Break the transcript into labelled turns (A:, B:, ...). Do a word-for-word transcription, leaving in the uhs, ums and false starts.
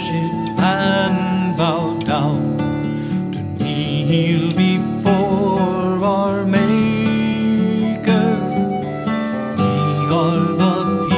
A: worship and bow down to kneel before our Maker. We are the